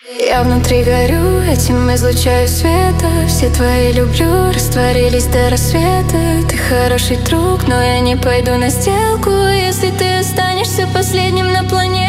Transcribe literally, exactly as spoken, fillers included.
Я внутри горю, этим излучаю света. Все твои люблю растворились до рассвета. Ты хороший друг, но я не пойду на сделку, если ты останешься последним на планете.